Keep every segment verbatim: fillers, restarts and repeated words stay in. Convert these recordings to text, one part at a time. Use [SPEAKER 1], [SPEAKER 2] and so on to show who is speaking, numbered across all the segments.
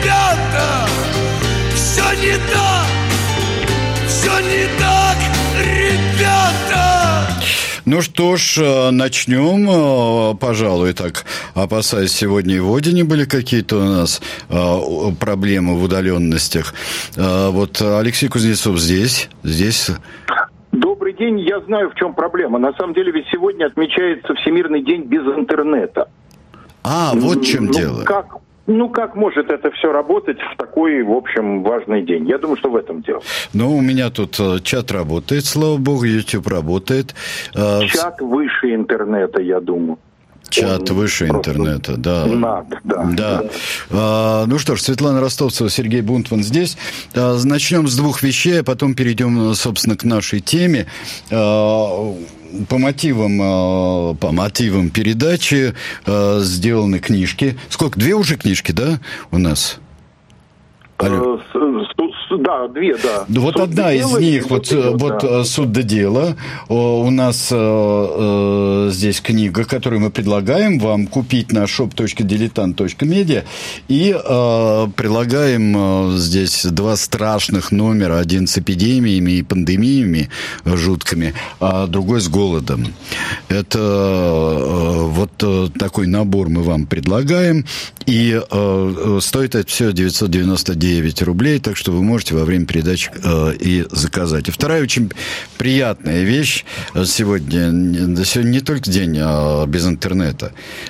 [SPEAKER 1] ребята, все не так, все не так, ребята.
[SPEAKER 2] Ну что ж, начнем, пожалуй, так, опасаясь, сегодня и в Одине были какие-то у нас проблемы в удаленностях. Вот Алексей Кузнецов здесь, здесь...
[SPEAKER 3] Добрый день, я знаю, в чем проблема. На самом деле, ведь сегодня отмечается Всемирный день без интернета.
[SPEAKER 2] А, вот в чем
[SPEAKER 3] ну,
[SPEAKER 2] дело.
[SPEAKER 3] Как... Ну, как может это все работать в такой, в общем, важный день? Я думаю, что в этом дело.
[SPEAKER 2] Ну, у меня тут чат работает, слава богу, YouTube работает.
[SPEAKER 3] Чат выше интернета, я думаю.
[SPEAKER 2] Чат Он выше интернета, да.
[SPEAKER 3] Надо, да.
[SPEAKER 2] да. А, ну что ж, Светлана Ростовцева, Сергей Бунтман здесь. А, начнем с двух вещей, а потом перейдем, собственно, к нашей теме. А, по мотивам, по мотивам передачи сделаны книжки. Сколько? Две уже книжки, да, у нас? Алло.
[SPEAKER 3] Да, две, да.
[SPEAKER 2] Вот суд одна из них, вот, дело, вот да. «Суд до дела». У нас э, здесь книга, которую мы предлагаем вам купить на шоп точка дилетант точка медиа. И э, предлагаем э, здесь два страшных номера. Один с эпидемиями и пандемиями жуткими, а другой с голодом. Это э, вот э, такой набор мы вам предлагаем. И э, стоит это все девятьсот девяносто девять рублей, так что вы можете во время передачи э, и заказать. И вторая очень приятная вещь сегодня. Сегодня не только день а без интернета.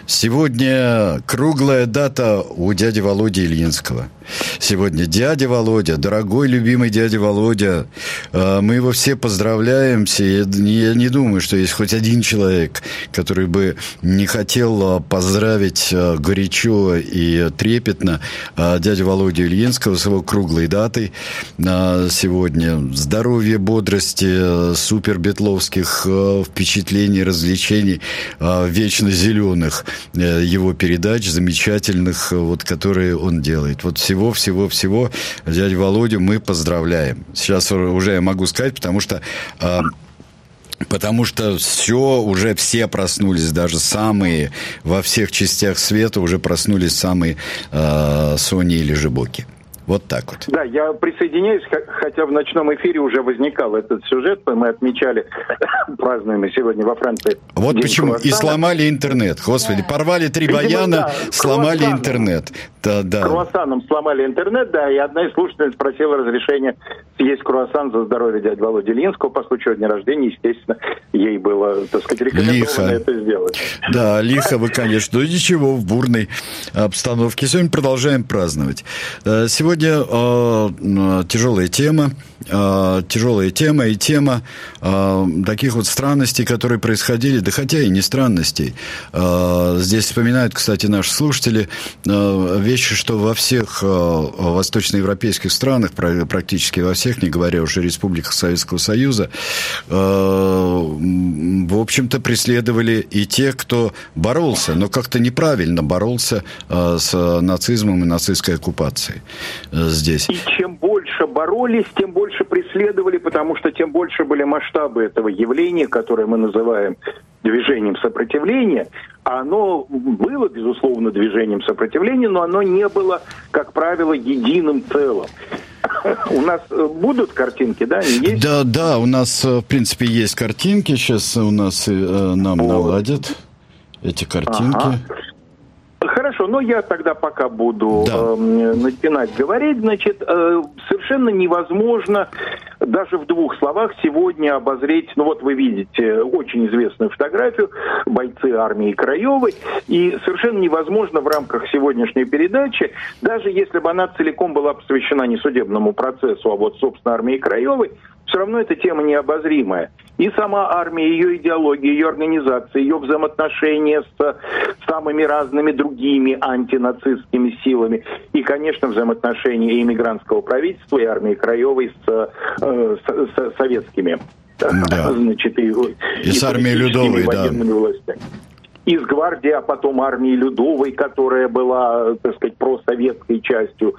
[SPEAKER 2] Сегодня круглая дата у дяди Володи Ильинского. Сегодня дядя Володя, дорогой, любимый дядя Володя, мы его все поздравляем. Я не думаю, что есть хоть один человек, который бы не хотел поздравить горячо и трепетно дядю Володю Ильинского с его круглой датой сегодня. Здоровья, бодрости, супер бетловских впечатлений, развлечений, вечно зеленых его передач, замечательных, вот, которые он делает. Вот все Всего-всего-всего дядю Володю мы поздравляем. Сейчас уже я могу сказать, потому что... Э, Потому что все, уже все проснулись, даже самые, во всех частях света уже проснулись самые э, Сони или Жибоки. Вот так вот.
[SPEAKER 3] Да, я присоединяюсь, хотя в ночном эфире уже возникал этот сюжет, мы отмечали, празднуем сегодня во Франции.
[SPEAKER 2] Вот почему. Круассана. И сломали интернет. Господи, да. Порвали три Видимо, баяна, да, сломали круассаном. интернет. Да, да.
[SPEAKER 3] Круассаном сломали интернет, да, и одна из слушательниц спросила разрешения съесть круассан за здоровье дяди Володи Ильинского по случаю дня рождения. Естественно, ей было, так сказать, рекомендовано лихо. это сделать.
[SPEAKER 2] Да, лихо вы, конечно. Ну, ничего, в бурной обстановке. Сегодня продолжаем праздновать. Сегодня Сегодня э, тяжелая тема, э, тяжелая тема и тема э, таких вот странностей, которые происходили, да хотя и не странностей. Э, здесь вспоминают, кстати, наши слушатели, э, вещи, что во всех э, восточноевропейских странах, практически во всех, не говоря уже о республиках Советского Союза, э, в общем-то, преследовали и тех, кто боролся, но как-то неправильно боролся э, с нацизмом и нацистской оккупацией. Здесь.
[SPEAKER 3] И чем больше боролись, тем больше преследовали, потому что тем больше были масштабы этого явления, которое мы называем движением сопротивления. Оно было, безусловно, движением сопротивления, но оно не было, как правило, единым целым. У нас будут картинки, да? Они есть?
[SPEAKER 2] Да, да, у нас, в принципе, есть картинки. Сейчас у нас э, нам вот. наладят эти картинки.
[SPEAKER 3] Ага. Хорошо, но я тогда пока буду да. э, начинать говорить. Значит, э, совершенно невозможно даже в двух словах сегодня обозреть, ну вот вы видите очень известную фотографию, бойцы армии Краевой, и совершенно невозможно в рамках сегодняшней передачи, даже если бы она целиком была посвящена не судебному процессу, а вот, собственно, армии Краевой, все равно эта тема необозримая. И сама армия, ее идеология, ее организация, ее взаимоотношения с самыми разными другими антинацистскими силами. И, конечно, взаимоотношения и иммигрантского правительства, и армии Краевой с, э, с, с советскими.
[SPEAKER 2] Да.
[SPEAKER 3] Значит, и,
[SPEAKER 2] и, и с армией Людовой, да.
[SPEAKER 3] Властями. Из гвардии, а потом армии Людовой, которая была, так сказать, просоветской частью,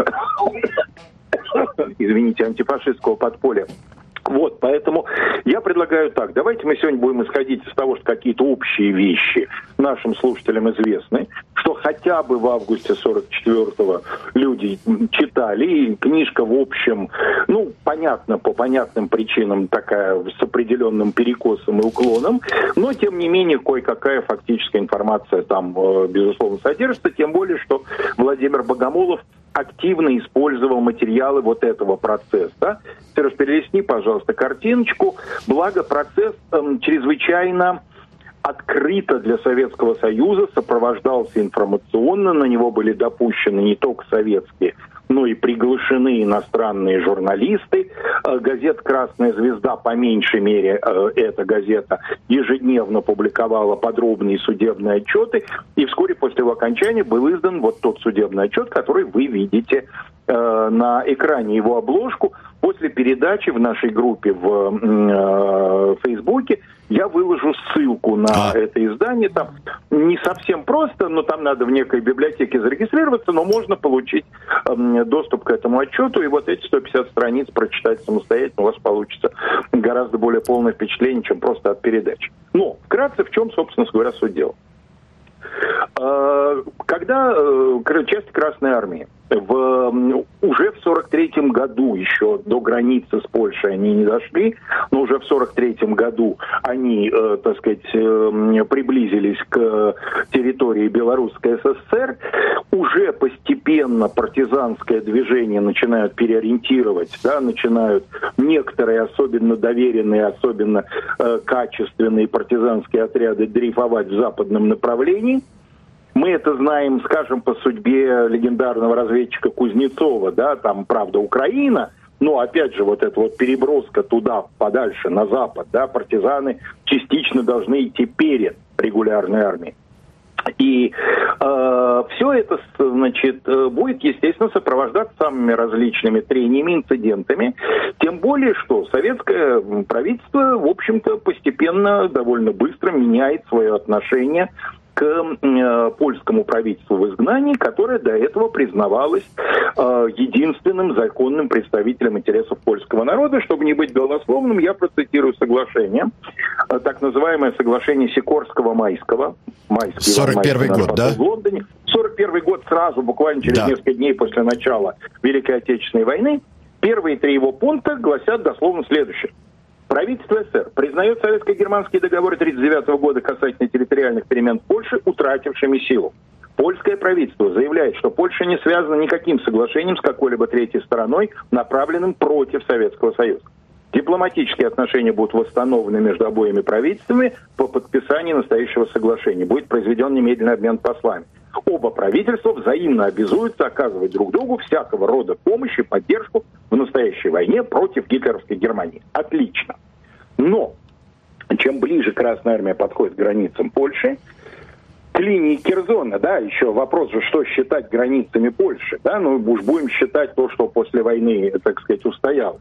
[SPEAKER 3] извините, антифашистского подполья. Вот, поэтому я предлагаю так. Давайте мы сегодня будем исходить из того, что какие-то общие вещи нашим слушателям известны, что хотя бы в августе сорок четвёртого люди люди читали, и книжка, в общем, ну, понятно, по понятным причинам такая, с определенным перекосом и уклоном, но, тем не менее, кое-какая фактическая информация там, безусловно, содержится, тем более, что Владимир Богомолов активно использовал материалы вот этого процесса. Сереж, перелистни, пожалуйста, картиночку. Благо, процесс эм, чрезвычайно открыто для Советского Союза сопровождался информационно, на него были допущены не только советские, но и приглашены иностранные журналисты. Газета «Красная звезда», по меньшей мере, эта газета ежедневно публиковала подробные судебные отчеты, и вскоре после его окончания был издан вот тот судебный отчет, который вы видите на экране, его обложку. После передачи в нашей группе в э, Фейсбуке я выложу ссылку на а. это издание. Там не совсем просто, но там надо в некой библиотеке зарегистрироваться, но можно получить э, доступ к этому отчету, и вот эти сто пятьдесят страниц прочитать самостоятельно, у вас получится гораздо более полное впечатление, чем просто от передачи. Но вкратце, в чем, собственно говоря, суть дела. Когда части Красной Армии в, уже в сорок третьем году, еще до границы с Польшей они не дошли, но уже в сорок третьем году они, э, так сказать, э, приблизились к территории Белорусской ССР, уже постепенно партизанское движение начинают переориентировать, да, начинают некоторые особенно доверенные, особенно э, качественные партизанские отряды дрейфовать в западном направлении. Мы это знаем, скажем, по судьбе легендарного разведчика Кузнецова, да, там, правда, Украина, но, опять же, вот эта вот переброска туда, подальше, на запад, да, партизаны частично должны идти перед регулярной армией. И э, все это, значит, будет, естественно, сопровождаться самыми различными трениями, инцидентами. Тем более, что советское правительство, в общем-то, постепенно, довольно быстро меняет свое отношение к э, польскому правительству в изгнании, которое до этого признавалось э, единственным законным представителем интересов польского народа. Чтобы не быть голословным, я процитирую соглашение, э, так называемое соглашение Сикорского-Майского.
[SPEAKER 2] сорок первый год, да?
[SPEAKER 3] В Лондоне. сорок первый год сразу, буквально через да. несколько дней после начала Великой Отечественной войны. Первые три его пункта гласят дословно следующее. Правительство СССР признает советско-германские договоры тысяча девятьсот тридцать девятого года касательно территориальных перемен в Польше утратившими силу. Польское правительство заявляет, что Польша не связана никаким соглашением с какой-либо третьей стороной, направленным против Советского Союза. Дипломатические отношения будут восстановлены между обоими правительствами по подписанию настоящего соглашения. Будет произведен немедленный обмен послами. Оба правительства взаимно обязуются оказывать друг другу всякого рода помощь и поддержку в настоящей войне против гитлеровской Германии. Отлично. Но чем ближе Красная Армия подходит к границам Польши, к линии Керзона, да, еще вопрос же, что считать границами Польши, да, ну уж будем считать то, что после войны, так сказать, устоялось,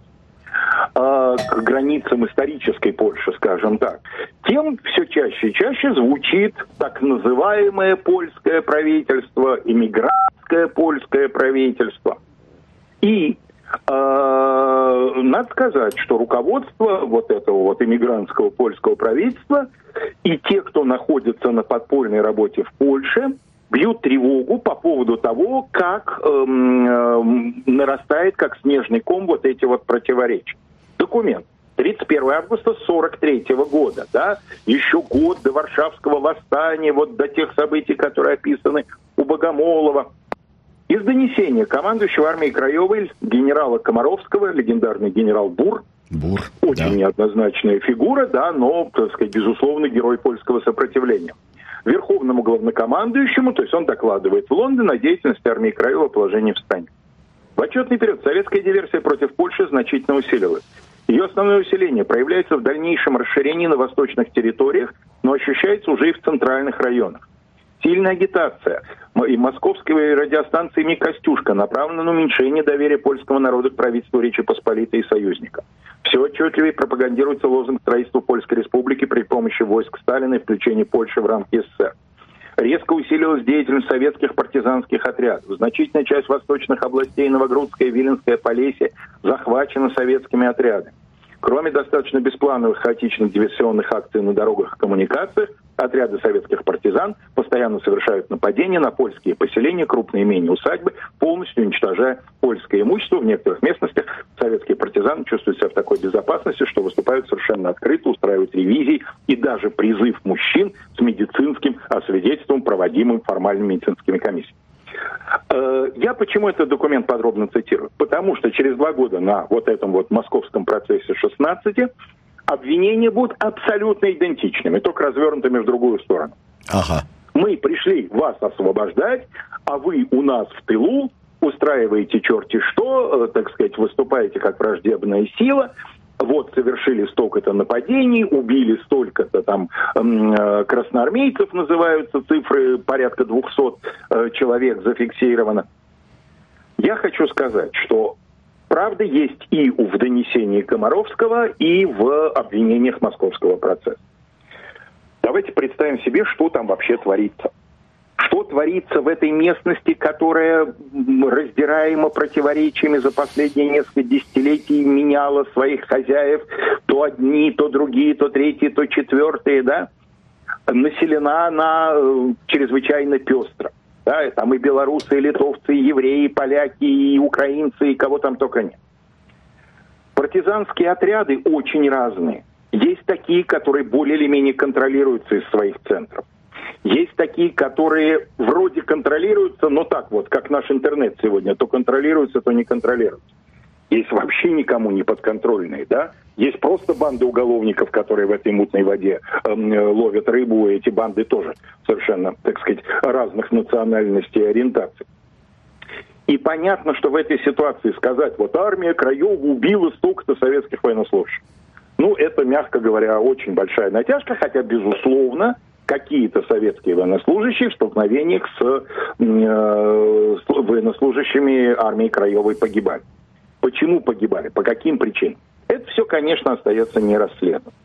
[SPEAKER 3] к границам исторической Польши, скажем так, тем все чаще и чаще звучит так называемое польское правительство, иммигрантское польское правительство. И э, надо сказать, что руководство вот этого вот иммигрантского польского правительства и те, кто находится на подпольной работе в Польше, бьют тревогу по поводу того, как эм, эм, нарастает, как снежный ком, вот эти вот противоречия. Документ. тридцать первого августа сорок третьего года, да, еще год до Варшавского восстания, вот до тех событий, которые описаны у Богомолова. Из донесения командующего армией Краевой генерала Комаровского, легендарный генерал Бур, Бур очень да. неоднозначная фигура, да, но, так сказать, безусловно, герой польского сопротивления. Верховному главнокомандующему, то есть он докладывает в Лондон о деятельности армии Краевого положения в стране. В отчетный период советская диверсия против Польши значительно усилилась. Ее основное усиление проявляется в дальнейшем расширении на восточных территориях, но ощущается уже и в центральных районах. Сильная агитация и московской радиостанции «Ми Костюшка» направлена на уменьшение доверия польского народа к правительству Речи Посполитой и союзникам. Все отчетливее пропагандируется лозунг строительства Польской Республики при помощи войск Сталина и включения Польши в рамки СССР. Резко усилилась деятельность советских партизанских отрядов. Значительная часть восточных областей, Новогрудская, Виленская, Полесье, захвачена советскими отрядами. Кроме достаточно бесплановых хаотичных диверсионных акций на дорогах и коммуникациях, отряды советских партизан постоянно совершают нападения на польские поселения, крупные имения, усадьбы, полностью уничтожая польское имущество. В некоторых местностях советские партизаны чувствуют себя в такой безопасности, что выступают совершенно открыто, устраивают ревизии и даже призыв мужчин с медицинским освидетельством, проводимым формальными медицинскими комиссиями. Я почему этот документ подробно цитирую? Потому что через два года на вот этом вот московском процессе шестнадцати обвинения будут абсолютно идентичными, только развернутыми в другую сторону.
[SPEAKER 2] Ага.
[SPEAKER 3] Мы пришли вас освобождать, а вы у нас в тылу устраиваете черти что, так сказать, выступаете как враждебная сила. Вот совершили столько-то нападений, убили столько-то там э, красноармейцев, называются цифры, порядка двухсот э, человек зафиксировано. Я хочу сказать, что правда есть и в донесении Комаровского, и в обвинениях московского процесса. Давайте представим себе, что там вообще творится. Что творится в этой местности, которая раздираема противоречиями за последние несколько десятилетий, меняла своих хозяев, то одни, то другие, то третьи, то четвертые, да? Населена она чрезвычайно пестро. Да? Там и белорусы, и литовцы, и евреи, и поляки, и украинцы, и кого там только нет. Партизанские отряды очень разные. Есть такие, которые более или менее контролируются из своих центров. Есть такие, которые вроде контролируются, но так вот, как наш интернет сегодня, то контролируются, то не контролируются. Есть вообще никому не подконтрольные, да? Есть просто банды уголовников, которые в этой мутной воде э, ловят рыбу, и эти банды тоже совершенно, так сказать, разных национальностей и ориентаций. И понятно, что в этой ситуации сказать, вот армия Краева убила столько-то советских военнослужащих. Ну, это, мягко говоря, очень большая натяжка, хотя, безусловно, какие-то советские военнослужащие в столкновениях с, э, с военнослужащими армии Краевой погибали. Почему погибали? По каким причинам? Это все, конечно, остается нерасследованным.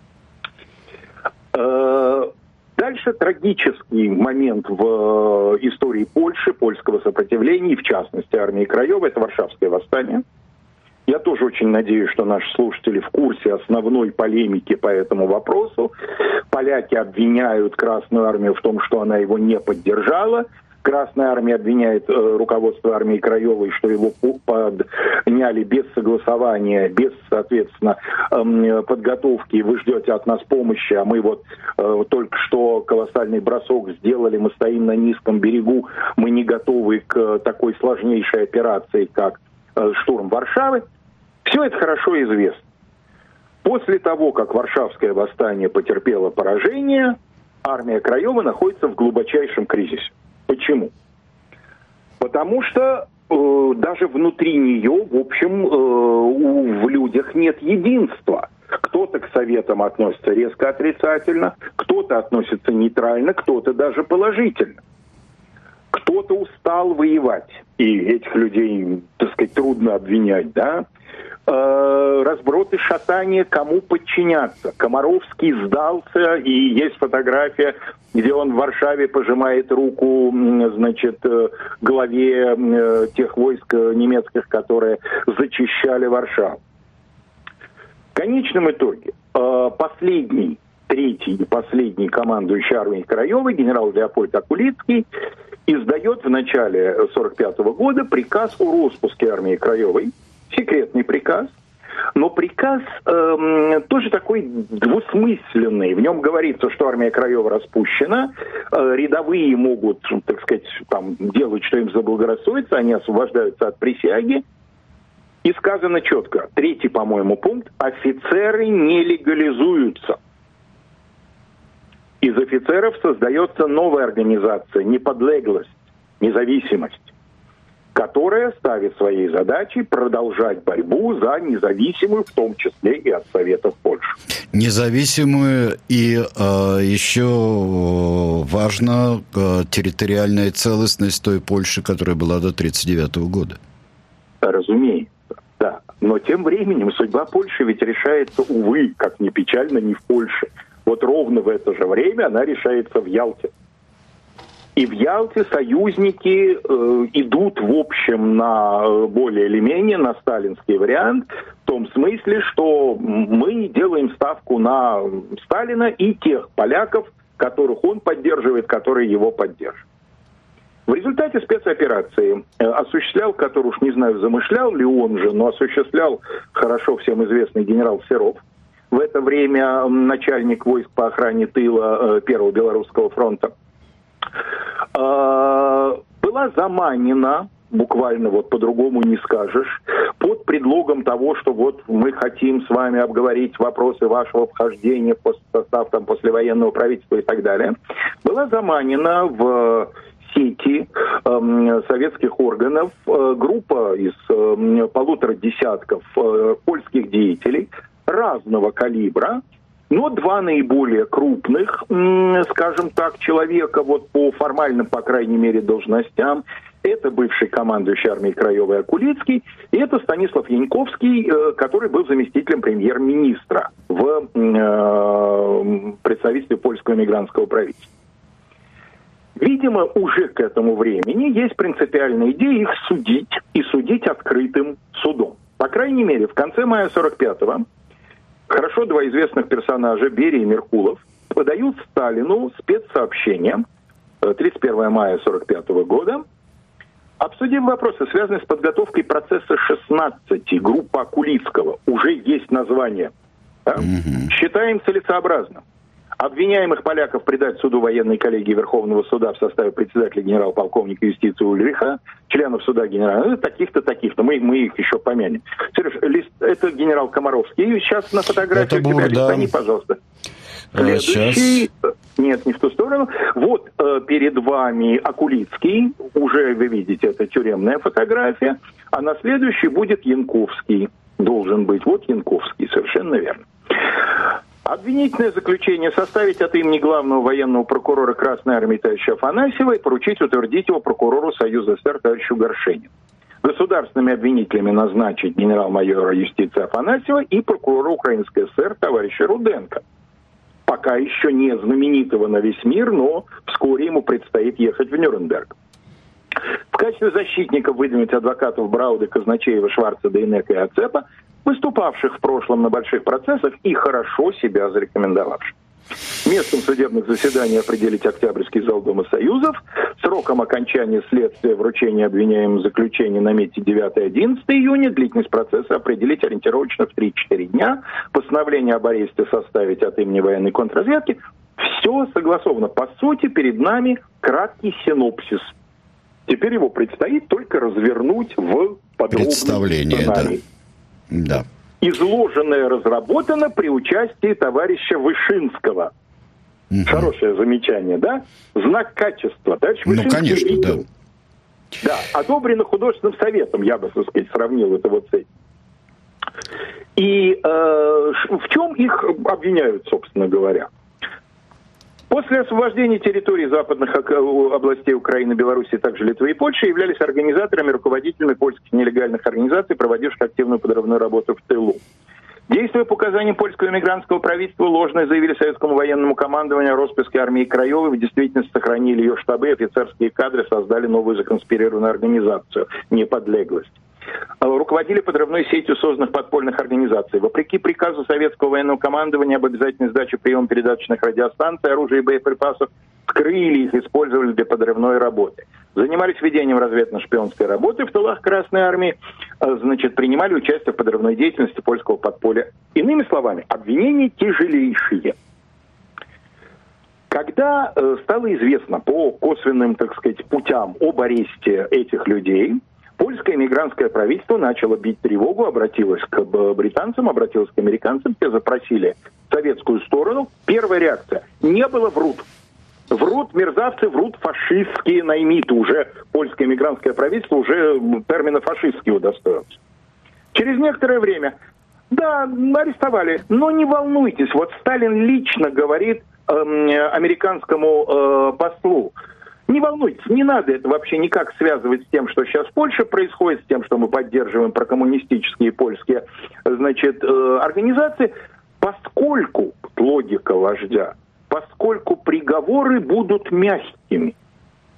[SPEAKER 3] Э, дальше трагический момент в истории Польши, польского сопротивления, и в частности армии Краевой, это Варшавское восстание. Я тоже очень надеюсь, что наши слушатели в курсе основной полемики по этому вопросу. Поляки обвиняют Красную армию в том, что она его не поддержала. Красная армия обвиняет э, руководство армии Краевой, что его подняли без согласования, без, соответственно, э, подготовки. Вы ждете от нас помощи, а мы вот э, только что колоссальный бросок сделали, мы стоим на низком берегу, мы не готовы к э, такой сложнейшей операции, как э, штурм Варшавы. Все это хорошо известно. После того, как Варшавское восстание потерпело поражение, армия Краева находится в глубочайшем кризисе. Почему? Потому что э, даже внутри нее, в общем, э, в людях нет единства. Кто-то к советам относится резко отрицательно, кто-то относится нейтрально, кто-то даже положительно. Кто-то устал воевать, и этих людей, так сказать, трудно обвинять, да? Э, разброд и шатание, кому подчиняться. Комаровский сдался, и есть фотография, где он в Варшаве пожимает руку, значит, главе тех войск немецких, которые зачищали Варшаву. В конечном итоге последний, третий и последний командующий армией Краевой, генерал Леопольд Акулицкий, издает в начале сорок пятого года приказ о распуске армии Краевой, секретный приказ, но приказ э, тоже такой двусмысленный. В нем говорится, что армия Краева распущена, э, рядовые могут, так сказать, там, делать, что им заблагорассудится, они освобождаются от присяги. И сказано четко, третий, по-моему, пункт, офицеры не легализуются. Из офицеров создается новая организация, неподлеглость, независимость, которая ставит своей задачей продолжать борьбу за независимую, в том числе и от Советов Польши.
[SPEAKER 2] Независимую и э, еще важно э, территориальная целостность той Польши, которая была до тридцать девятого года.
[SPEAKER 3] Разумеется, да. Но тем временем судьба Польши ведь решается, увы, как ни печально, не в Польше. Вот ровно в это же время она решается в Ялте. И в Ялте союзники э, идут, в общем, на более или менее на сталинский вариант, в том смысле, что мы делаем ставку на Сталина и тех поляков, которых он поддерживает, которые его поддерживают. В результате спецоперации э, осуществлял, который уж не знаю, замышлял ли он же, но осуществлял хорошо всем известный генерал Серов, в это время начальник войск по охране тыла э, Первого Белорусского фронта. Была заманена, буквально вот по-другому не скажешь, под предлогом того, что вот мы хотим с вами обговорить вопросы вашего вхождения в состав там, послевоенного правительства и так далее, была заманена в сети э, советских органов э, группа из э, полутора десятков э, польских деятелей разного калибра. Но два наиболее крупных, скажем так, человека вот по формальным, по крайней мере, должностям, это бывший командующий армией Краевой Акулицкий, и это Станислав Яньковский, который был заместителем премьер-министра в представительстве польского эмигрантского правительства. Видимо, уже к этому времени есть принципиальная идея их судить, и судить открытым судом. По крайней мере, в конце мая сорок пятого хорошо два известных персонажа, Берия и Меркулов, подают Сталину спецсообщение тридцать первого мая сорок пятого года, обсудив вопросы, связанные с подготовкой процесса шестнадцати группы Акулицкого. Уже есть название. Да? Mm-hmm. Считаем целесообразным обвиняемых поляков предать суду военной коллегии Верховного суда в составе председателя генерал-полковника юстиции Ульриха, членов суда генерала, таких-то, таких-то. Мы, мы их еще помянем. Сереж, лист, это генерал Комаровский. Сейчас на фотографии у тебя листани, пожалуйста. Следующий. Сейчас. Нет, не в ту сторону. Вот э, перед вами Акулицкий. Уже вы видите, это тюремная фотография. А на следующий будет Янковский. Должен быть. Вот Янковский. Совершенно верно. Обвинительное заключение составить от имени главного военного прокурора Красной Армии товарища Афанасьева и поручить утвердить его прокурору Союза СССР товарищу Горшенину. Государственными обвинителями назначить генерал-майора юстиции Афанасьева и прокурора Украинской ССР товарища Руденко. Пока еще не знаменитого на весь мир, но вскоре ему предстоит ехать в Нюрнберг. В качестве защитников выдвинуть адвокатов Брауды, Казначеева, Шварца, Дейнека и Ацепа, выступавших в прошлом на больших процессах и хорошо себя зарекомендовавших. Местом судебных заседаний определить Октябрьский зал Дома Союзов. Сроком окончания следствия вручения обвиняемым заключения наметить девятое-одиннадцатое июня. Длительность процесса определить ориентировочно в три-четыре дня. Постановление об аресте составить от имени военной контрразведки. Все согласовано. По сути, перед нами краткий синопсис. Теперь его предстоит только развернуть в подробный
[SPEAKER 2] представление,
[SPEAKER 3] сценарий.
[SPEAKER 2] Да. Да.
[SPEAKER 3] Изложенное разработано при участии товарища Вышинского. Угу. Хорошее замечание, да? Знак качества. Товарищ Вышинский,
[SPEAKER 2] ну, конечно,
[SPEAKER 3] видел. Да. Да, одобрено художественным советом, я бы, так сказать, сравнил это вот с этим. И э, в чем их обвиняют, собственно говоря? После освобождения территорий западных областей Украины, Беларуси, также Литвы и Польши являлись организаторами, руководителями польских нелегальных организаций, проводивших активную подрывную работу в тылу. Действуя по указаниям польского эмигрантского правительства, ложно заявили советскому военному командованию о роспуске армии Краевой, в действительности сохранили ее штабы, офицерские кадры, создали новую законспирированную организацию «Неподлеглость». Руководили подрывной сетью созданных подпольных организаций. Вопреки приказу советского военного командования об обязательной сдаче приема передаточных радиостанций, оружия и боеприпасов, скрыли их, использовали для подрывной работы. Занимались ведением разведно-шпионской работы в тылах Красной Армии, значит, принимали участие в подрывной деятельности польского подполья. Иными словами, обвинения тяжелейшие. Когда э, стало известно по косвенным, так сказать, путям об аресте этих людей, польское эмигрантское правительство начало бить тревогу, обратилось к британцам, обратилось к американцам, те запросили советскую сторону. Первая реакция: не было, врут. Врут мерзавцы, врут фашистские наймиты. Уже польское эмигрантское правительство уже термина фашистский удостоился. Через некоторое время, да, арестовали, но не волнуйтесь, вот Сталин лично говорит э, американскому э, послу: не волнуйтесь, не надо это вообще никак связывать с тем, что сейчас в Польше происходит, с тем, что мы поддерживаем прокоммунистические польские, значит, э, организации, поскольку, логика вождя, поскольку приговоры будут мягкими,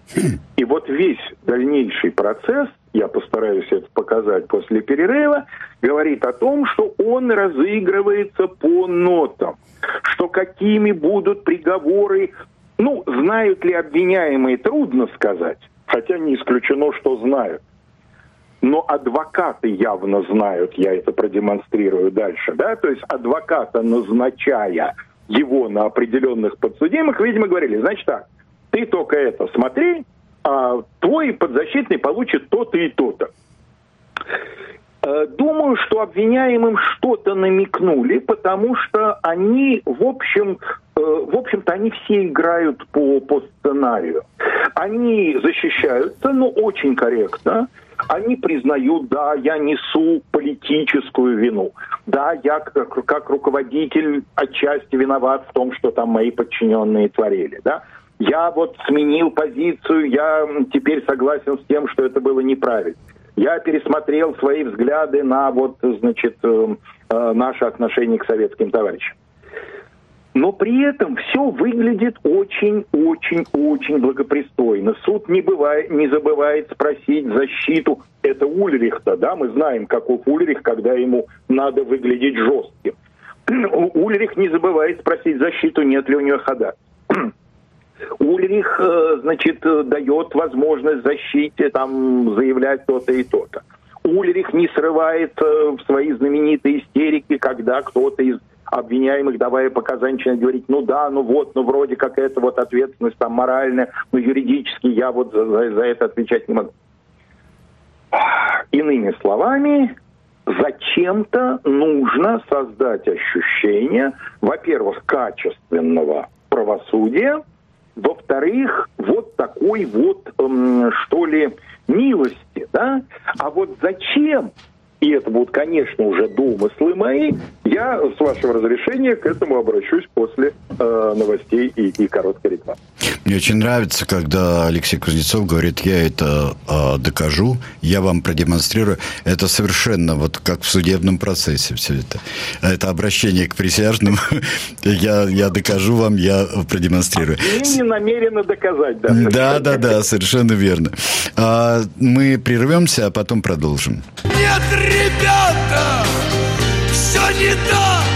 [SPEAKER 3] И вот весь дальнейший процесс, я постараюсь это показать после перерыва, говорит о том, что он разыгрывается по нотам, что какими будут приговоры, ну, знают ли обвиняемые, трудно сказать, хотя не исключено, что знают. Но адвокаты явно знают, я это продемонстрирую дальше, да, то есть адвоката, назначая его на определенных подсудимых, видимо, говорили, значит так, ты только это смотри, а твой подзащитный получит то-то и то-то. Думаю, что обвиняемым что-то намекнули, потому что они, в общем, в общем-то, они все играют по, по сценарию. Они защищаются, но очень корректно. Они признают, да, я несу политическую вину. Да, я как, как руководитель отчасти виноват в том, что там мои подчиненные творили, да. Я вот сменил позицию, я теперь согласен с тем, что это было неправильно. Я пересмотрел свои взгляды на вот, значит, э, э, наши отношения к советским товарищам. Но при этом все выглядит очень-очень-очень благопристойно. Суд не, бывает, не забывает спросить защиту. Это Ульрихта, да, мы знаем, каков Ульрих, когда ему надо выглядеть жестким. Ульрих не забывает спросить защиту, нет ли у нее хода. Ульрих, значит, дает возможность защите там заявлять то-то и то-то. Ульрих не срывается в свои знаменитые истерики, когда кто-то из обвиняемых, давая показания, начинает говорить, ну да, ну вот, ну вроде как это вот ответственность там моральная, но юридически я вот за, за, за это отвечать не могу. Иными словами, зачем-то нужно создать ощущение, во-первых, качественного правосудия, во-вторых, вот такой вот, эм, что ли, милости, да? А вот зачем, и это будут, конечно, уже домыслы мои, я, с вашего разрешения, к этому обращусь после э, новостей и, и короткой рекламы.
[SPEAKER 2] Мне очень нравится, когда Алексей Кузнецов говорит, я это э, докажу, я вам продемонстрирую. Это совершенно вот как в судебном процессе все это. Это обращение к присяжным. я, я докажу вам, я продемонстрирую.
[SPEAKER 3] Я не намерена доказать, да.
[SPEAKER 2] Да, да, да, совершенно верно. А, мы прервемся, а потом продолжим.
[SPEAKER 1] Нет, ребята, все не так.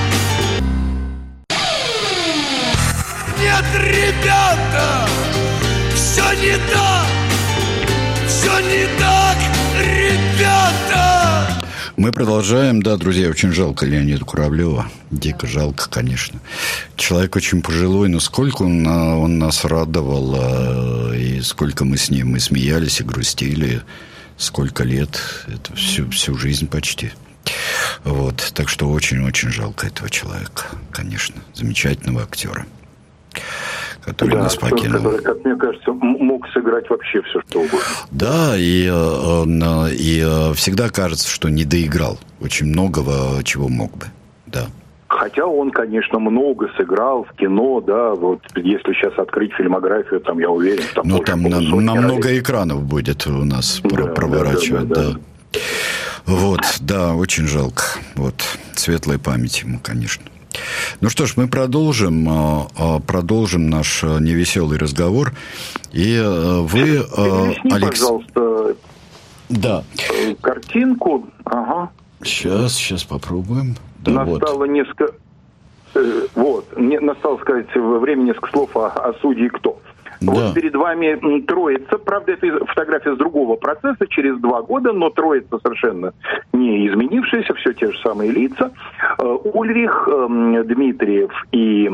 [SPEAKER 1] Нет, ребята, все не так. Все не так, ребята.
[SPEAKER 2] Мы продолжаем. Да, друзья, очень жалко Леонида Куравлева. Дико жалко, конечно. Человек очень пожилой, но сколько он, он нас радовал, и сколько мы с ним и смеялись, и грустили. Сколько лет, это всю, всю жизнь почти. Вот, так что очень-очень жалко этого человека, конечно, замечательного актера, который
[SPEAKER 3] да,
[SPEAKER 2] нас покинул.
[SPEAKER 3] Который, как мне кажется, мог сыграть вообще все, что угодно.
[SPEAKER 2] Да, и, он, и всегда кажется, что не доиграл очень многого, чего мог бы, да.
[SPEAKER 3] Хотя он, конечно, много сыграл в кино, да, вот если сейчас открыть фильмографию, там, я уверен, там...
[SPEAKER 2] Ну, там на, намного экранов будет у нас да, проворачивать, да, да, да. да. Вот, да, очень жалко, вот, светлая память ему, конечно. Ну что ж, мы продолжим, продолжим наш невеселый разговор, и вы...
[SPEAKER 3] Перелистни,
[SPEAKER 2] Алекс...
[SPEAKER 3] пожалуйста,
[SPEAKER 2] да.
[SPEAKER 3] картинку, ага.
[SPEAKER 2] Сейчас, сейчас попробуем. Да,
[SPEAKER 3] настало
[SPEAKER 2] вот.
[SPEAKER 3] несколько... Э, вот, мне настало сказать время несколько слов о, о судье кто. Да. Вот перед вами троица, правда, это фотография с другого процесса, через два года, но троица совершенно не изменившаяся, все те же самые лица. Э, Ульрих, э, Дмитриев и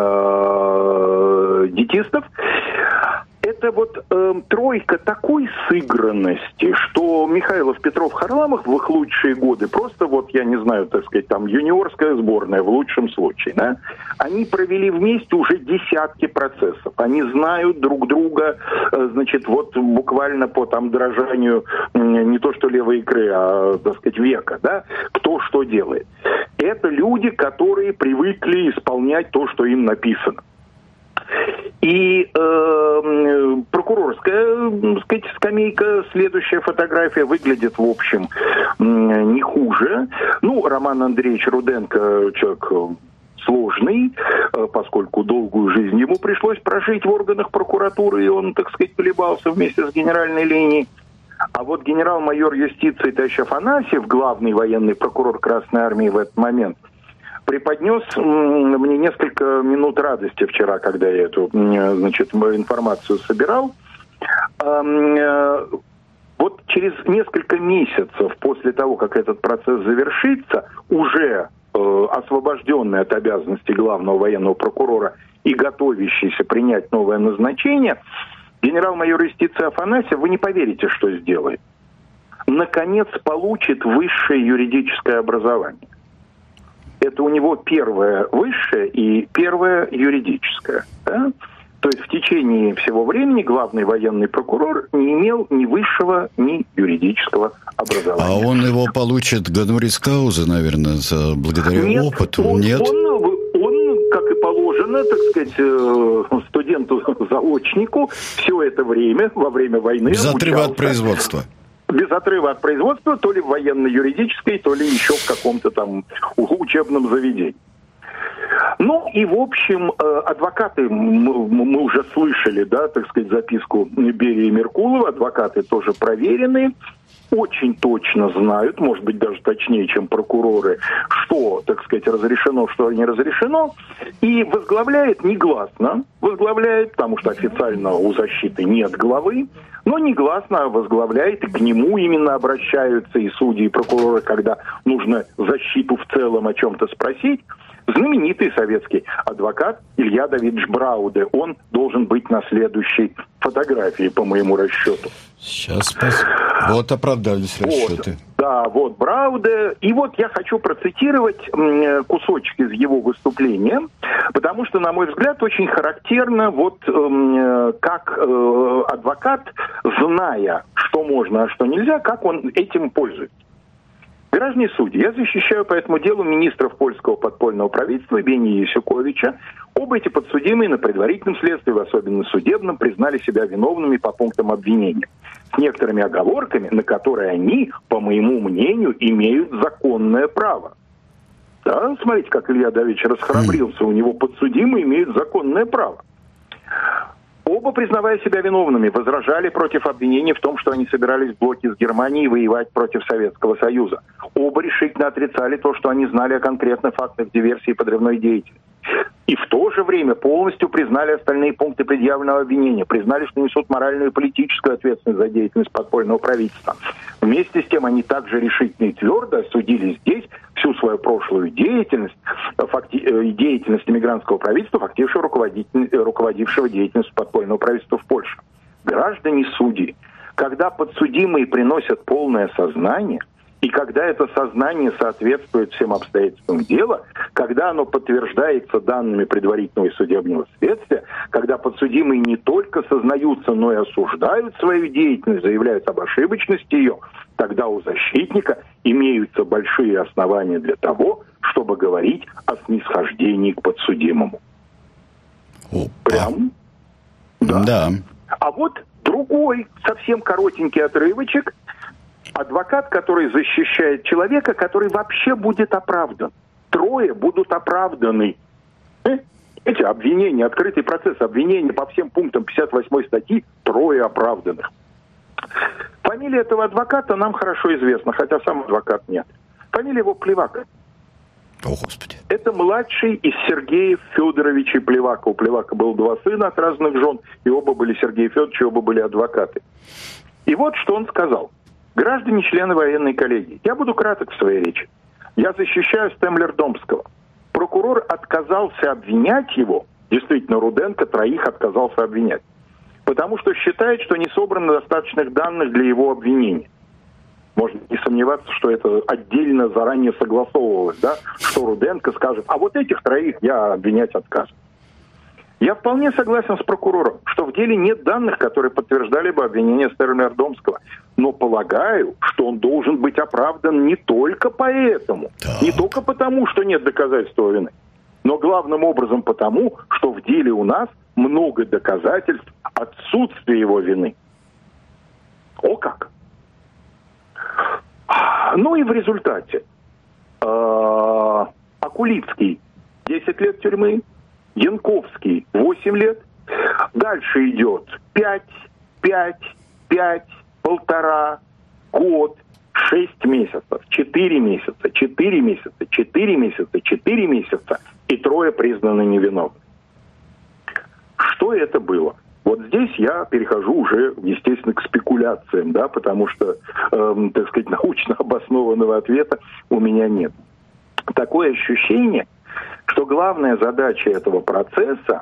[SPEAKER 3] э, Детистов. Это вот э, тройка такой сыгранности, что Михайлов, Петров, Харламов в их лучшие годы, просто вот, я не знаю, так сказать, там, юниорская сборная в лучшем случае, да, они провели вместе уже десятки процессов. Они знают друг друга, э, значит, вот буквально по там дрожанию э, не то что левой икры, а, так сказать, века, да, кто что делает. Это люди, которые привыкли исполнять то, что им написано. И э, прокурорская, так сказать, скамейка, следующая фотография, выглядит, в общем, не хуже. Ну, Роман Андреевич Руденко, человек сложный. нужны, поскольку долгую жизнь ему пришлось прожить в органах прокуратуры, и он, так сказать, колебался вместе с генеральной линией. А вот генерал-майор юстиции товарищ Афанасьев, главный военный прокурор Красной Армии в этот момент, преподнес мне несколько минут радости вчера, когда я эту, значит, информацию собирал. Вот через несколько месяцев после того, как этот процесс завершится, уже э, освобожденный от обязанностей главного военного прокурора и готовящийся принять новое назначение, генерал-майор юстиции Афанасьев, вы не поверите, что сделает. Наконец получит высшее юридическое образование. Это у него первое высшее и первое юридическое. Да? То есть в течение всего времени главный военный прокурор не имел ни высшего, ни юридического образования.
[SPEAKER 2] А он его получит гонорис кауза, наверное, за, благодаря
[SPEAKER 3] Нет,
[SPEAKER 2] опыту?
[SPEAKER 3] Он,
[SPEAKER 2] Нет?
[SPEAKER 3] Он, он, как и положено, так сказать, студенту-заочнику, все это время, во время войны...
[SPEAKER 2] Без отрыва от производства.
[SPEAKER 3] Без отрыва от производства, то ли в военно-юридической, то ли еще в каком-то там учебном заведении. Ну и, в общем, адвокаты, мы уже слышали, да, так сказать, записку Берии Меркулова, адвокаты тоже проверенные, очень точно знают, может быть, даже точнее, чем прокуроры, что, так сказать, разрешено, что не разрешено, и возглавляет негласно, возглавляет, потому что официально у защиты нет главы, но негласно возглавляет, и к нему именно обращаются и судьи, и прокуроры, когда нужно защиту в целом о чем-то спросить. Знаменитый советский адвокат Илья Давидович Брауде. Он должен быть на следующей фотографии, по моему расчету.
[SPEAKER 2] Сейчас спасибо. Вот оправдались расчеты.
[SPEAKER 3] Вот, да, вот Брауде. И вот я хочу процитировать кусочек из его выступления, потому что, на мой взгляд, очень характерно, вот как адвокат, зная, что можно, а что нельзя, как он этим пользуется. Граждане судьи, я защищаю по этому делу министров польского подпольного правительства Бени Ясюковича. Оба эти подсудимые на предварительном следствии, в особенно судебном, признали себя виновными по пунктам обвинения. С некоторыми оговорками, на которые они, по моему мнению, имеют законное право. Да, смотрите, как Илья Давидович расхрабрился, у него подсудимые имеют законное право. Оба, признавая себя виновными, возражали против обвинений в том, что они собирались в блоке с Германией воевать против Советского Союза. Оба решительно отрицали то, что они знали о конкретных фактах диверсии и подрывной деятельности. И в то же время полностью признали остальные пункты предъявленного обвинения, признали, что несут моральную и политическую ответственность за деятельность подпольного правительства. Вместе с тем они также решительно и твердо осудили здесь всю свою прошлую деятельность, факти, деятельность иммигрантского правительства, фактически руководившего деятельностью подпольного правительства в Польше. Граждане судьи, когда подсудимые приносят полное сознание, и когда это сознание соответствует всем обстоятельствам дела, когда оно подтверждается данными предварительного и судебного следствия, когда подсудимые не только сознаются, но и осуждают свою деятельность, заявляют об ошибочности ее, тогда у защитника имеются большие основания для того, чтобы говорить о снисхождении к подсудимому.
[SPEAKER 2] Опа.
[SPEAKER 3] Прям? Да.
[SPEAKER 2] Да.
[SPEAKER 3] А вот другой, совсем коротенький отрывочек. Адвокат, который защищает человека, который вообще будет оправдан. Трое будут оправданы. Эти обвинения, открытый процесс обвинения по всем пунктам пятьдесят восьмой статьи, трое оправданных. Фамилия этого адвоката нам хорошо известна, хотя сам адвокат нет. Фамилия его Плевак.
[SPEAKER 2] О, Господи.
[SPEAKER 3] Это младший из Сергея Федоровича Плевака. У Плевака было два сына от разных жен, и оба были Сергей Федорович, оба были адвокаты. И вот что он сказал. Граждане, члены военной коллегии, я буду краток в своей речи. Я защищаю Стемлер-Домского. Прокурор отказался обвинять его, действительно, Руденко троих отказался обвинять, потому что считает, что не собрано достаточных данных для его обвинения. Можно не сомневаться, что это отдельно заранее согласовывалось, да, что Руденко скажет, а вот этих троих я обвинять отказываю. Я вполне согласен с прокурором, что в деле нет данных, которые подтверждали бы обвинение Стемлер-Домского. Но полагаю, что он должен быть оправдан не только поэтому, так. не только потому, что нет доказательства вины, но главным образом потому, что в деле у нас много доказательств отсутствия его вины. О как! Ну и в результате э, Окулицкий, десять лет тюрьмы. Янковский восемь лет. Дальше идет пять, пять, пять, полтора, год, шесть месяцев, четыре месяца, четыре месяца, четыре месяца, четыре месяца и трое признаны невиновными. Что это было? Вот здесь я перехожу уже, естественно, к спекуляциям, да, потому что, э, так сказать, научно обоснованного ответа у меня нет. Такое ощущение, что главная задача этого процесса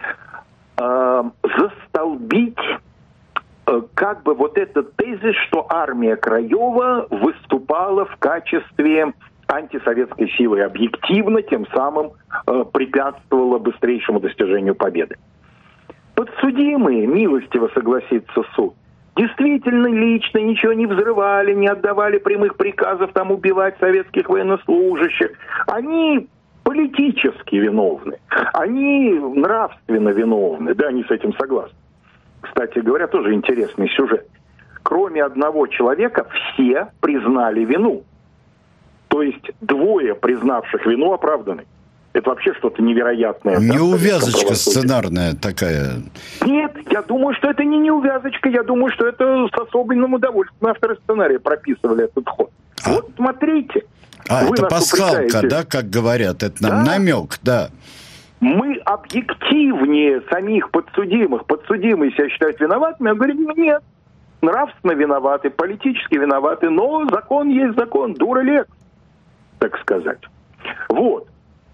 [SPEAKER 3] э, застолбить э, как бы вот этот тезис, что армия Краева выступала в качестве антисоветской силы, объективно тем самым э, препятствовала быстрейшему достижению победы. Подсудимые, милостиво согласится суд, действительно лично ничего не взрывали, не отдавали прямых приказов там убивать советских военнослужащих. Они политически виновны, они нравственно виновны, да, они с этим согласны. Кстати говоря, тоже интересный сюжет. Кроме одного человека все признали вину. То есть двое признавших вину оправданы. Это вообще что-то невероятное.
[SPEAKER 2] Неувязочка сценарная такая.
[SPEAKER 3] Нет, я думаю, что это не неувязочка. Я думаю, что это с особенным удовольствием авторы сценария прописывали этот ход. А? Вот смотрите.
[SPEAKER 2] А, это пасхалка, да, как говорят? Это нам да? намек, да.
[SPEAKER 3] Мы объективнее самих подсудимых. Подсудимые себя считают виноватыми, а говорят, нет. Нравственно виноваты, политически виноваты, но закон есть закон. Дура лекс, так сказать. Вот.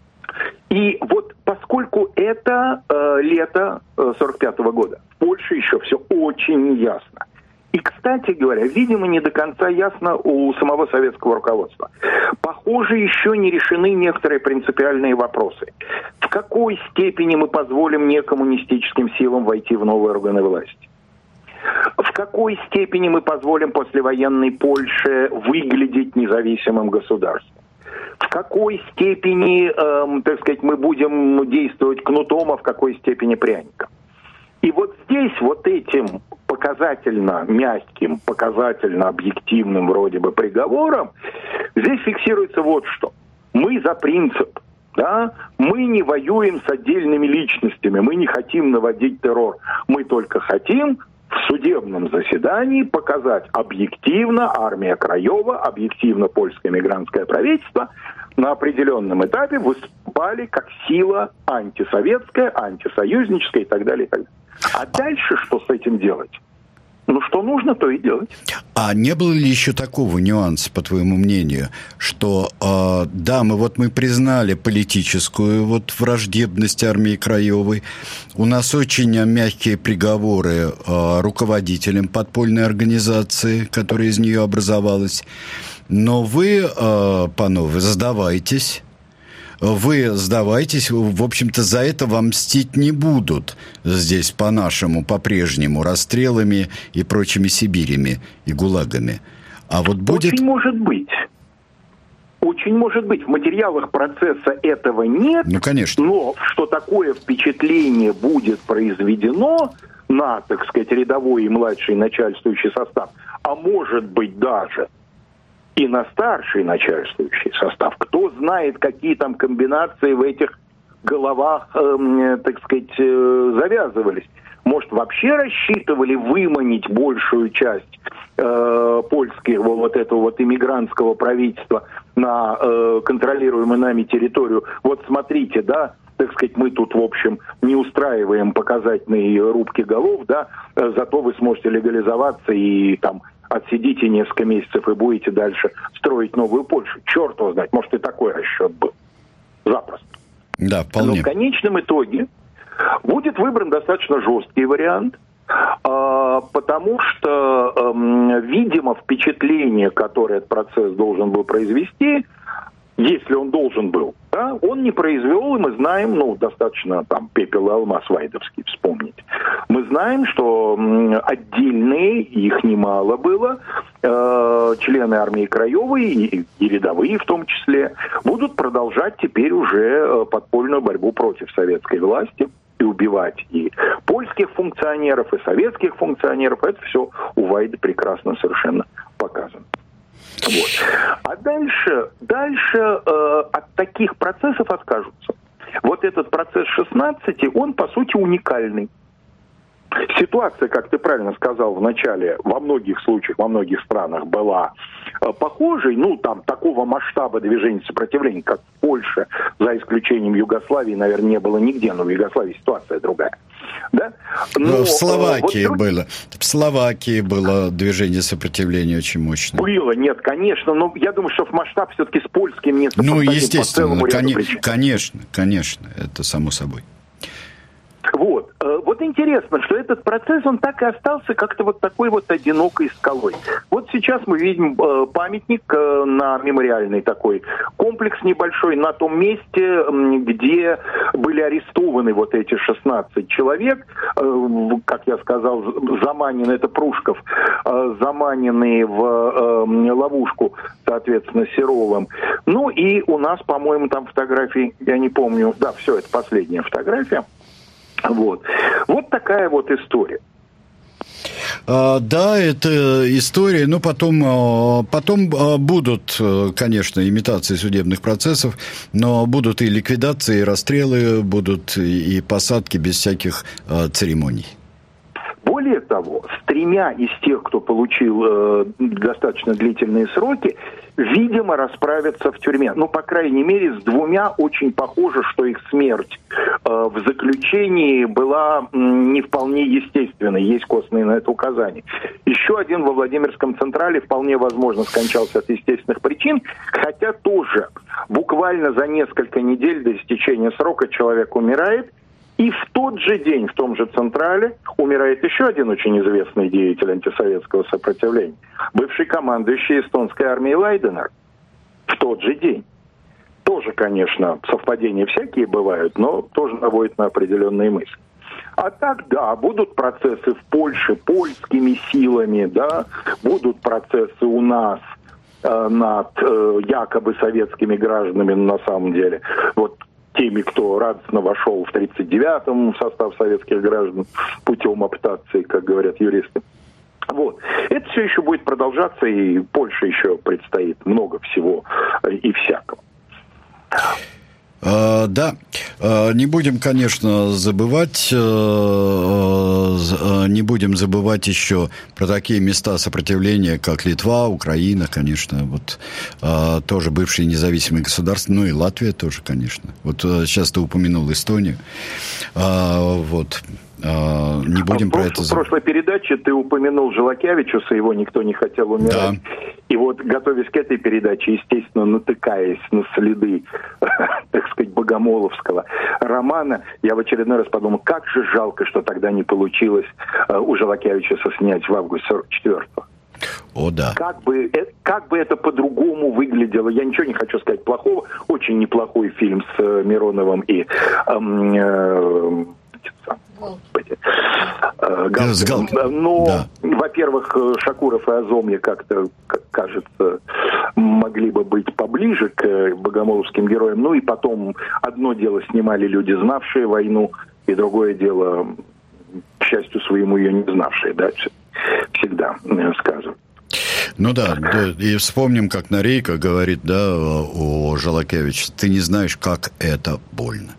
[SPEAKER 3] И вот поскольку это э, лето э, сорок пятого года, в Польше еще все очень неясно. И, кстати говоря, видимо, не до конца ясно у самого советского руководства. Похоже, еще не решены некоторые принципиальные вопросы. В какой степени мы позволим некоммунистическим силам войти в новые органы власти? В какой степени мы позволим послевоенной Польше выглядеть независимым государством? В какой степени, эм, так сказать, мы будем действовать кнутом, а в какой степени пряником. И вот здесь вот этим показательно мягким, показательно объективным вроде бы приговором здесь фиксируется вот что. Мы за принцип, да, мы не воюем с отдельными личностями, мы не хотим наводить террор, мы только хотим в судебном заседании показать объективно армия Краева, объективно польское мигрантское правительство на определенном этапе выступали как сила антисоветская, антисоюзническая и так далее, и так далее. А дальше что с этим делать? Ну, что нужно, то и делать.
[SPEAKER 2] А не было ли еще такого нюанса, по твоему мнению, что, э, да, мы вот мы признали политическую вот враждебность армии Краевой, у нас очень мягкие приговоры э, руководителям подпольной организации, которая из нее образовалась, но вы, э, панове, сдавайтесь. Вы сдавайтесь, в общем-то, за это вам мстить не будут здесь по-нашему, по-прежнему, расстрелами и прочими Сибирями и ГУЛАГами. А вот будет...
[SPEAKER 3] Очень может быть. Очень может быть. В материалах процесса этого нет.
[SPEAKER 2] Ну, конечно.
[SPEAKER 3] Но что такое впечатление будет произведено на, так сказать, рядовой и младший начальствующий состав, а может быть даже и на старший начальствующий состав. Кто знает, какие там комбинации в этих головах, э, так сказать, э, завязывались. Может, вообще рассчитывали выманить большую часть э, польского вот этого вот иммигрантского правительства на э, контролируемую нами территорию. Вот смотрите, да, так сказать, мы тут, в общем, не устраиваем показательные рубки голов, да, э, зато вы сможете легализоваться и там отсидите несколько месяцев и будете дальше строить новую Польшу. Черт его знает, может и такой расчет был. Запросто.
[SPEAKER 2] Да, вполне.
[SPEAKER 3] Но в конечном итоге будет выбран достаточно жесткий вариант, э, потому что, э, видимо, впечатление, которое этот процесс должен был произвести, если он должен был, да, он не произвел, и мы знаем, ну, достаточно там пепел и алмаз Вайдовский вспомнить. Мы знаем, что отдельные, их немало было, э, члены армии Краевой, и, и рядовые в том числе, будут продолжать теперь уже подпольную борьбу против советской власти и убивать и польских функционеров, и советских функционеров. Это все у Вайда прекрасно совершенно показано. Вот. А дальше, дальше э, от таких процессов откажутся. вот этот процесс шестнадцати, он, по сути, уникальный. Ситуация, как ты правильно сказал в начале, во многих случаях, во многих странах была э, похожей. Ну, там такого масштаба движения сопротивления, как в Польше, за исключением Югославии, наверное, не было нигде. Но в Югославии ситуация другая. Да?
[SPEAKER 2] Но, в Словакии э, вот, было. В Словакии было движение сопротивления очень мощное.
[SPEAKER 3] Было, нет, конечно. Но я думаю, что в масштаб все-таки с польским не сопоставим.
[SPEAKER 2] Ну, естественно, кон- конечно, конечно, это само собой.
[SPEAKER 3] Вот. Вот интересно, что этот процесс, он так и остался как-то вот такой вот одинокой скалой. Вот сейчас мы видим памятник на мемориальный такой комплекс небольшой на том месте, где были арестованы вот эти шестнадцать человек, как я сказал, заманены, это Прушков, заманенные в ловушку, соответственно, Серовым. Ну и у нас, по-моему, там фотографии, я не помню, да, все, это последняя фотография. Вот. Вот такая вот история.
[SPEAKER 2] А, да, это история, но потом, потом будут, конечно, имитации судебных процессов, но будут и ликвидации, и расстрелы, будут и посадки без всяких церемоний.
[SPEAKER 3] Более того, с тремя из тех, кто получил э, достаточно длительные сроки, видимо, расправятся в тюрьме. Ну, по крайней мере, с двумя очень похоже, что их смерть э, в заключении была м, не вполне естественной. Есть косвенные на это указания. Еще один во Владимирском Централе вполне возможно скончался от естественных причин, хотя тоже буквально за несколько недель до истечения срока человек умирает. И в тот же день в том же Централе умирает еще один очень известный деятель антисоветского сопротивления, бывший командующий эстонской армией Лайденер. В тот же день. Тоже, конечно, совпадения всякие бывают, но тоже наводит на определенные мысли. А так, да, будут процессы в Польше польскими силами, да, будут процессы у нас э, над э, якобы советскими гражданами, но на самом деле. Вот теми, кто радостно вошел в тридцать девятом в состав советских граждан путем оптации, как говорят юристы. Вот. Это все еще будет продолжаться, и Польше еще предстоит много всего и всякого.
[SPEAKER 2] Uh, да, uh, не будем, конечно, забывать, uh, uh, не будем забывать еще про такие места сопротивления, как Литва, Украина, конечно, вот uh, тоже бывшие независимые государства, ну и Латвия тоже, конечно. Вот uh, сейчас ты упомянул Эстонию, uh, вот. Uh, не будем а про это забывать.
[SPEAKER 3] В прошлой передаче ты упомянул Жолокявичуса, его никто не хотел умирать. Да. И вот, готовясь к этой передаче, естественно, натыкаясь на следы, так сказать, богомоловского романа, я в очередной раз подумал, как же жалко, что тогда не получилось у Жолокявичуса снять в августе сорок четвёртого.
[SPEAKER 2] О, да.
[SPEAKER 3] Как бы, как бы это по-другому выглядело, я ничего не хочу сказать плохого, очень неплохой фильм с Мироновым и... Эм, э, Господи. Галкин. Но, да. Во-первых, Шакуров и Азомья как-то, как кажется, могли бы быть поближе к богомоловским героям. Ну и потом одно дело снимали люди, знавшие войну, и другое дело, к счастью своему, ее не знавшие, да, всегда скажем.
[SPEAKER 2] Ну да, да, и вспомним, как Нарейко говорит, да, о Жолокевиче, ты не знаешь, как это больно.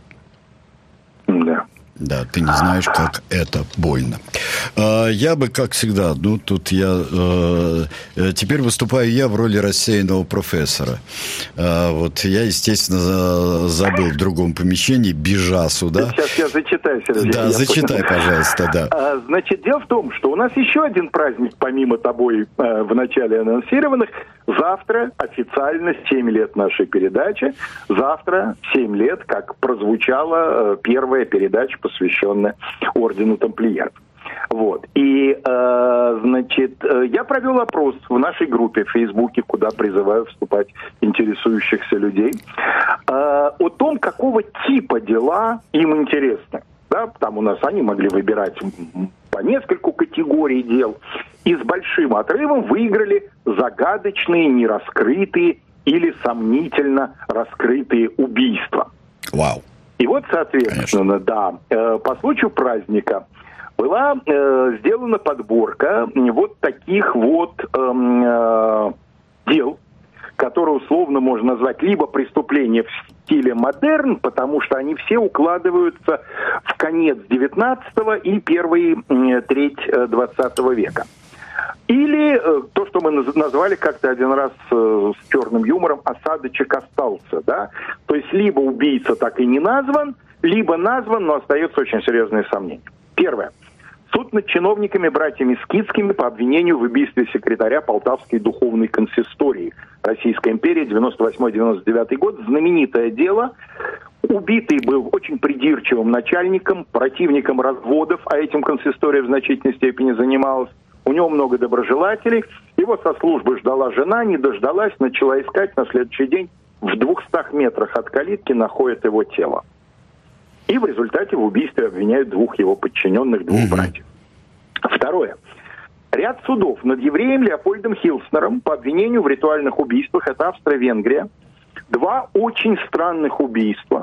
[SPEAKER 3] Да.
[SPEAKER 2] Да, ты не знаешь, как это больно. Я бы, как всегда, ну, тут я... Теперь выступаю я в роли рассеянного профессора. Вот я, естественно, забыл в другом помещении, бежа сюда.
[SPEAKER 3] Сейчас я зачитаю, Сергей.
[SPEAKER 2] Да, зачитай, пожалуйста, да.
[SPEAKER 3] Значит, дело в том, что у нас еще один праздник, помимо тобой в начале анонсированных. Завтра официально семь лет нашей передачи. Завтра семь лет, как прозвучала первая передача, посвященная ордену тамплиеров. Вот. И, э, значит, я провел опрос в нашей группе в Фейсбуке, куда призываю вступать интересующихся людей, э, о том, какого типа дела им интересны. Да? Там у нас они могли выбирать по нескольку категорий дел. И с большим отрывом выиграли загадочные, нераскрытые или сомнительно раскрытые убийства.
[SPEAKER 2] Вау.
[SPEAKER 3] И вот, соответственно, Конечно. да, э, по случаю праздника была э, сделана подборка вот таких вот э, э, дел, которые условно безусловно, можно назвать либо преступления в стиле модерн, потому что они все укладываются в конец девятнадцатого и первую треть двадцатого века. Или э, то, что мы назвали как-то один раз э, с черным юмором, осадочек остался, да? То есть либо убийца так и не назван, либо назван, но остается очень серьезные сомнения. Первое. Суд над чиновниками братьями Скидскими по обвинению в убийстве секретаря Полтавской духовной консистории Российской империи девяносто восьмой девяносто девятый год. Знаменитое дело. Убитый был очень придирчивым начальником, противником разводов, а этим консистория в значительной степени занималась. У него много доброжелателей. Его со службы ждала жена, не дождалась, начала искать. На следующий день в двухстах метрах от калитки находят его тело. И в результате в убийстве обвиняют двух его подчиненных, двух mm-hmm. братьев. Второе. Ряд судов над евреем Леопольдом Хилснером по обвинению в ритуальных убийствах. Это Австро-Венгрия. Два очень странных убийства.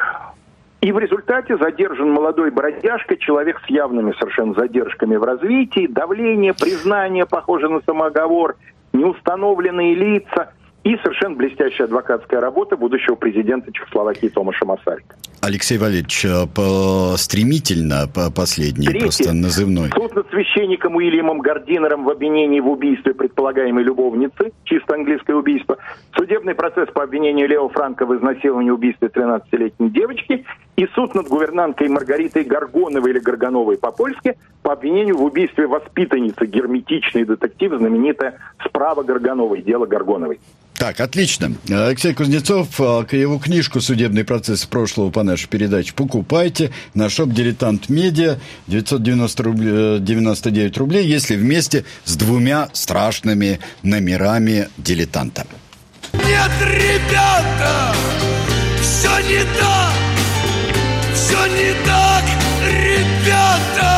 [SPEAKER 3] И в результате задержан молодой бродяжка, человек с явными совершенно задержками в развитии, давление, признание, похоже на самооговор, неустановленные лица и совершенно блестящая адвокатская работа будущего президента Чехословакии Томаша Масарика.
[SPEAKER 2] Алексей Валерьевич, по... стремительно по последний, Третье. Просто назывной.
[SPEAKER 3] Суд над священником Уильямом Гардинером в обвинении в убийстве предполагаемой любовницы, чисто английское убийство. Судебный процесс по обвинению Лео Франко в изнасиловании и убийстве тринадцатилетней девочки. И суд над гувернанткой Маргаритой Горгоновой или Горгановой по-польски по обвинению в убийстве воспитанницы, герметичный детектив, знаменитая «Справа Горгановой», дело Горгоновой.
[SPEAKER 2] Так, отлично. Алексей Кузнецов, его книжку «Судебный процесс прошлого» по нашей передаче покупайте на шоп «Дилетант Медиа», девятьсот девяносто девять рублей, если вместе с двумя страшными номерами «Дилетанта».
[SPEAKER 1] Нет, ребята, все не так, все не так, ребята.